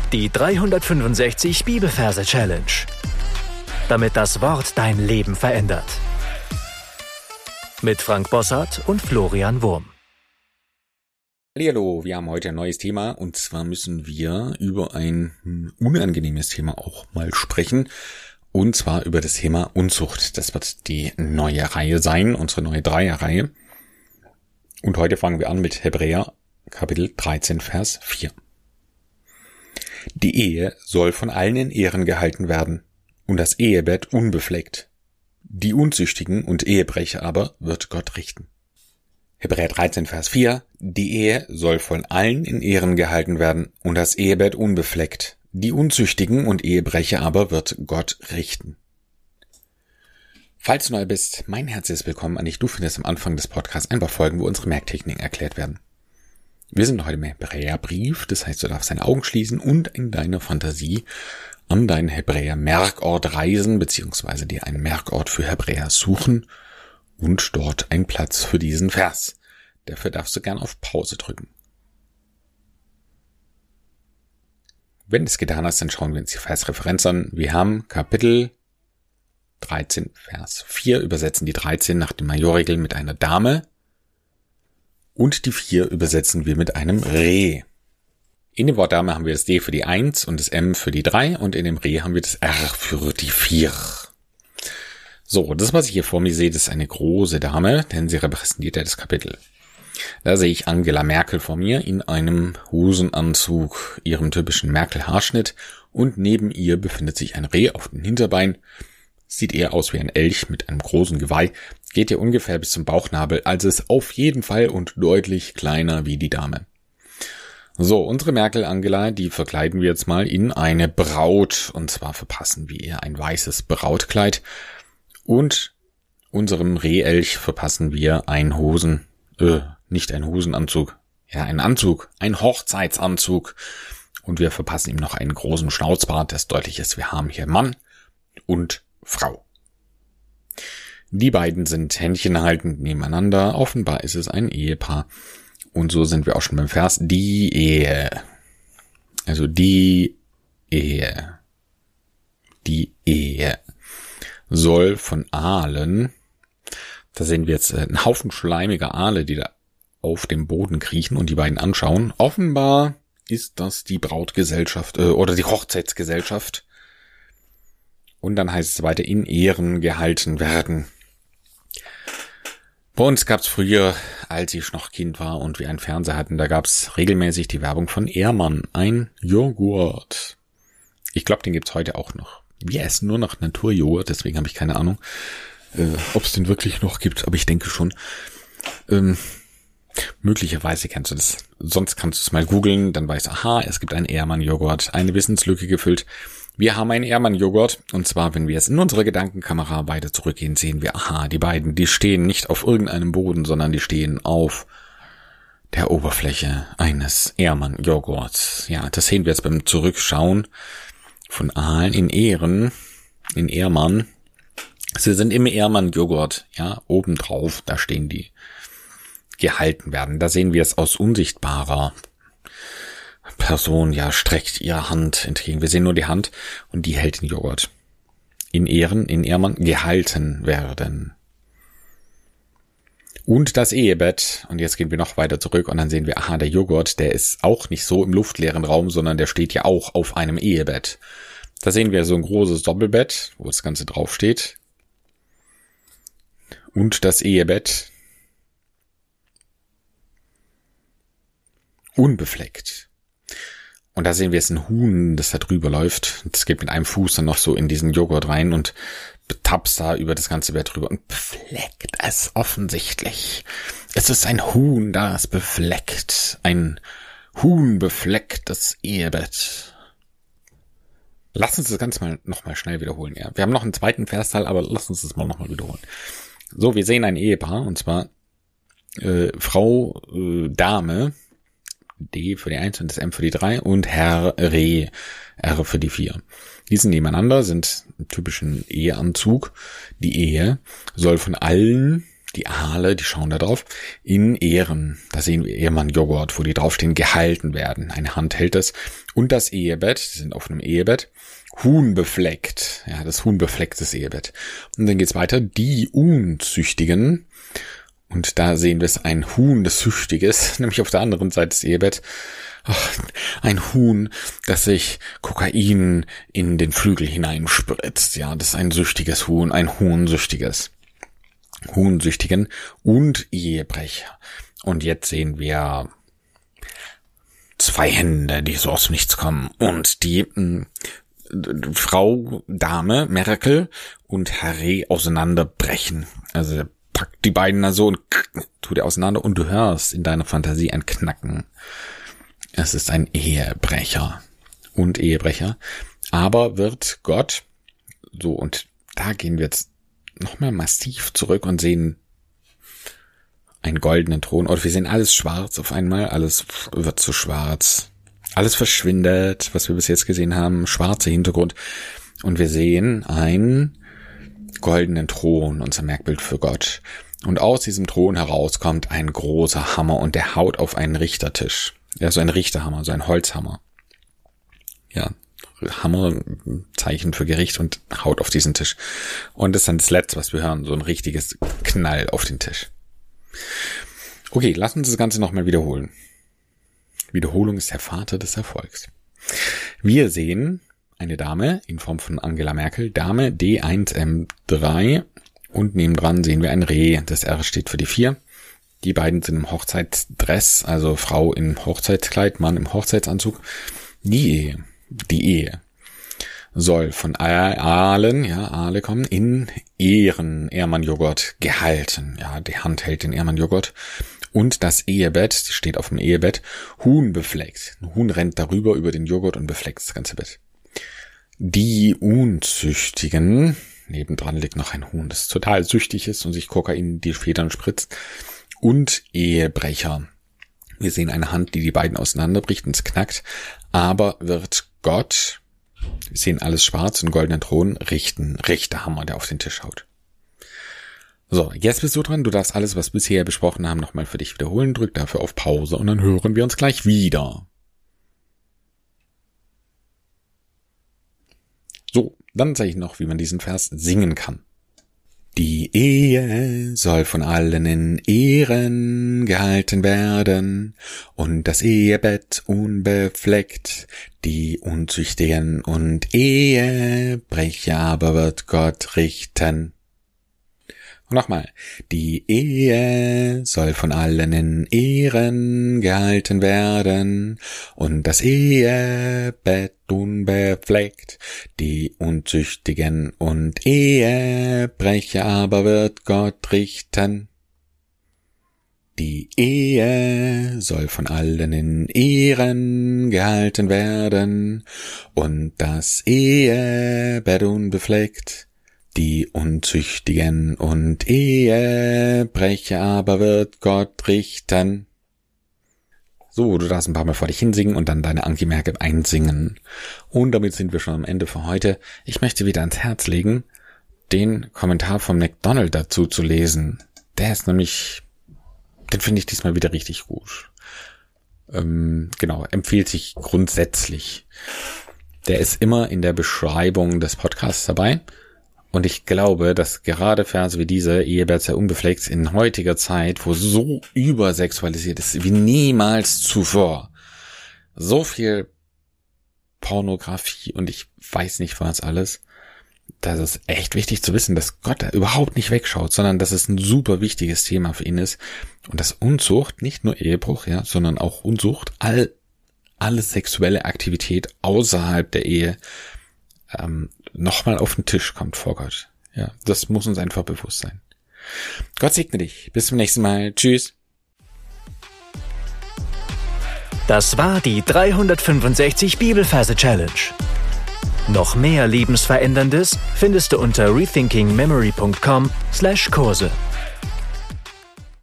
Die 365 Bibelverse Challenge. Damit das Wort dein Leben verändert. Mit Frank Bossart und Florian Wurm. Hallo, wir haben heute ein neues Thema und zwar müssen wir über ein unangenehmes Thema auch mal sprechen und zwar über das Thema Unzucht. Das wird die neue Reihe sein, unsere neue Dreierreihe. Und heute fangen wir an mit Hebräer Kapitel 13, Vers 4. Die Ehe soll von allen in Ehren gehalten werden und das Ehebett unbefleckt. Die Unzüchtigen und Ehebrecher aber wird Gott richten. Hebräer 13, Vers 4. Die Ehe soll von allen in Ehren gehalten werden und das Ehebett unbefleckt. Die Unzüchtigen und Ehebrecher aber wird Gott richten. Falls du neu bist, mein herzliches Willkommen an dich. Du findest am Anfang des Podcasts ein paar Folgen, wo unsere Merktechniken erklärt werden. Wir sind heute im Hebräerbrief, das heißt, du darfst deine Augen schließen und in deiner Fantasie an deinen Hebräer-Merkort reisen, beziehungsweise dir einen Merkort für Hebräer suchen und dort einen Platz für diesen Vers. Dafür darfst du gern auf Pause drücken. Wenn du es getan hast, dann schauen wir uns die Versreferenz an. Wir haben Kapitel 13, Vers 4, übersetzen die 13 nach dem Majorregel mit einer Dame. Und die 4 übersetzen wir mit einem Reh. In dem Wort Dame haben wir das D für die 1 und das M für die 3 und in dem Reh haben wir das R für die 4. So, das, was ich hier vor mir sehe, das ist eine große Dame, denn sie repräsentiert ja das Kapitel. Da sehe ich Angela Merkel vor mir in einem Hosenanzug, ihrem typischen Merkel-Haarschnitt und neben ihr befindet sich ein Reh auf dem Hinterbein. Sieht eher aus wie ein Elch mit einem großen Geweih, geht ihr ungefähr bis zum Bauchnabel, also ist auf jeden Fall und deutlich kleiner wie die Dame. So, unsere Merkel Angela, die verkleiden wir jetzt mal in eine Braut, und zwar verpassen wir ihr ein weißes Brautkleid und unserem Rehelch verpassen wir einen nicht einen Hosenanzug, ja einen Anzug, einen Hochzeitsanzug und wir verpassen ihm noch einen großen Schnauzbart, das deutlich ist, wir haben hier Mann und Frau. Die beiden sind händchenhaltend nebeneinander. Offenbar ist es ein Ehepaar. Und so sind wir auch schon beim Vers. Die Ehe. Also die Ehe. Die Ehe soll von Aalen. Da sehen wir jetzt einen Haufen schleimiger Aale, die da auf dem Boden kriechen und die beiden anschauen. Offenbar ist das die Brautgesellschaft oder die Hochzeitsgesellschaft. Und dann heißt es weiter, in Ehren gehalten werden. Bei uns gab es früher, als ich noch Kind war und wir einen Fernseher hatten, da gab es regelmäßig die Werbung von Ehrmann, ein Joghurt. Ich glaube, den gibt's heute auch noch. Wir essen nur noch Naturjoghurt, deswegen habe ich keine Ahnung, ob es den wirklich noch gibt, aber ich denke schon. Möglicherweise kennst du das. Sonst kannst du es mal googeln, dann weißt du, aha, es gibt einen Ehrmann-Joghurt, eine Wissenslücke gefüllt. Wir haben einen Ehrmann-Joghurt und zwar, wenn wir jetzt in unserer Gedankenkamera weiter zurückgehen, sehen wir, aha, die beiden, die stehen nicht auf irgendeinem Boden, sondern die stehen auf der Oberfläche eines Ehrmann-Joghurts. Ja, das sehen wir jetzt beim Zurückschauen von Aalen in Ehrmann. Sie sind im Ehrmann-Joghurt, ja, obendrauf, da stehen die, gehalten werden. Da sehen wir es aus unsichtbarer Person, ja, streckt ihre Hand entgegen. Wir sehen nur die Hand und die hält den Joghurt. In Ehrmann gehalten werden. Und das Ehebett, und jetzt gehen wir noch weiter zurück und dann sehen wir, aha, der Joghurt, der ist auch nicht so im luftleeren Raum, sondern der steht ja auch auf einem Ehebett. Da sehen wir so ein großes Doppelbett, wo das Ganze draufsteht. Und das Ehebett unbefleckt. Und da sehen wir jetzt ein Huhn, das da drüber läuft. Das geht mit einem Fuß dann noch so in diesen Joghurt rein und tapst da über das ganze Bett drüber und befleckt es offensichtlich. Es ist ein Huhn, das befleckt. Ein Huhn befleckt das Ehebett. Lass uns das Ganze nochmal schnell wiederholen. Ja, wir haben noch einen zweiten Versteil, aber lass uns das mal nochmal wiederholen. So, wir sehen ein Ehepaar und zwar Frau Dame, D für die 1 und das M für die 3 und Herr Reh, R für die 4. Die sind nebeneinander, sind im typischen Eheanzug. Die Ehe soll von allen die Aale, die schauen da drauf, in Ehren. Da sehen wir Ehemann-Joghurt, wo die draufstehen, gehalten werden. Eine Hand hält es. Und das Ehebett, die sind auf einem Ehebett, Huhn befleckt. Ja, das Huhn befleckt das Ehebett. Und dann geht's weiter, die Unzüchtigen. Und da sehen wir es, ein Huhn, das süchtig ist, nämlich auf der anderen Seite des Ehebett. Ein Huhn, das sich Kokain in den Flügel hineinspritzt. Ja, das ist ein süchtiges Huhn, ein Huhnsüchtiges. Huhnsüchtigen und Ehebrecher. Und jetzt sehen wir 2 Hände, die so aus dem Nichts kommen. Und die Frau, Dame, Merkel und Harry auseinanderbrechen. Also packt die beiden da so und tut er auseinander und du hörst in deiner Fantasie ein Knacken. Es ist ein Ehebrecher und Ehebrecher. Aber wird Gott, so, und da gehen wir jetzt nochmal massiv zurück und sehen einen goldenen Thron. Oder wir sehen alles schwarz auf einmal. Alles wird zu schwarz. Alles verschwindet, was wir bis jetzt gesehen haben. Schwarzer Hintergrund. Und wir sehen einen goldenen Thron, unser Merkbild für Gott. Und aus diesem Thron heraus kommt ein großer Hammer und der haut auf einen Richtertisch. Ja, so ein Richterhammer, so ein Holzhammer. Ja, Hammer, Zeichen für Gericht und haut auf diesen Tisch. Und das ist dann das Letzte, was wir hören, so ein richtiges Knall auf den Tisch. Okay, lass uns das Ganze nochmal wiederholen. Wiederholung ist der Vater des Erfolgs. Wir sehen eine Dame in Form von Angela Merkel, Dame D1M3 und nebendran sehen wir ein Reh. Das R steht für die 4. Die beiden sind im Hochzeitsdress, also Frau im Hochzeitskleid, Mann im Hochzeitsanzug. Die Ehe soll von Aalen, ja, Aale kommen, in Ehren, Ehemann-Joghurt gehalten. Ja, die Hand hält den Ehemann-Joghurt. Und das Ehebett, steht auf dem Ehebett, Huhn befleckt. Ein Huhn rennt darüber, über den Joghurt und befleckt das ganze Bett. Die Unzüchtigen, nebendran liegt noch ein Huhn, das total süchtig ist und sich Kokain in die Federn spritzt. Und Ehebrecher. Wir sehen eine Hand, die beiden auseinanderbricht und es knackt. Aber wird Gott, wir sehen alles schwarz und goldenen Thron, richten. Richterhammer, der auf den Tisch haut. So, jetzt bist du dran. Du darfst alles, was wir bisher besprochen haben, nochmal für dich wiederholen. Drück dafür auf Pause und dann hören wir uns gleich wieder. So, dann zeige ich noch, wie man diesen Vers singen kann. Die Ehe soll von allen in Ehren gehalten werden und das Ehebett unbefleckt. Die Unzüchtigen und Ehebrecher aber wird Gott richten. Und nochmal, die Ehe soll von allen in Ehren gehalten werden und das Ehebett unbefleckt. Die Unzüchtigen und Ehebrecher aber wird Gott richten. Die Ehe soll von allen in Ehren gehalten werden und das Ehebett unbefleckt. Die Unzüchtigen und Ehebrecher aber wird Gott richten. So, du darfst ein paar Mal vor dich hinsingen und dann deine Anki-Merke einsingen. Und damit sind wir schon am Ende für heute. Ich möchte wieder ans Herz legen, den Kommentar von McDonald dazu zu lesen. Der ist nämlich, den finde ich diesmal wieder richtig gut. Genau, empfiehlt sich grundsätzlich. Der ist immer in der Beschreibung des Podcasts dabei. Und ich glaube, dass gerade Verse wie diese, Ehebett sei unbefleckt, in heutiger Zeit, wo so übersexualisiert ist wie niemals zuvor, so viel Pornografie und ich weiß nicht was alles, das ist echt wichtig zu wissen, dass Gott da überhaupt nicht wegschaut, sondern dass es ein super wichtiges Thema für ihn ist und dass Unzucht, nicht nur Ehebruch, ja, sondern auch Unzucht, alle sexuelle Aktivität außerhalb der Ehe nochmal auf den Tisch kommt vor Gott. Ja, das muss uns einfach bewusst sein. Gott segne dich. Bis zum nächsten Mal. Tschüss. Das war die 365 Bibelverse Challenge. Noch mehr Lebensveränderndes findest du unter rethinkingmemory.com/Kurse.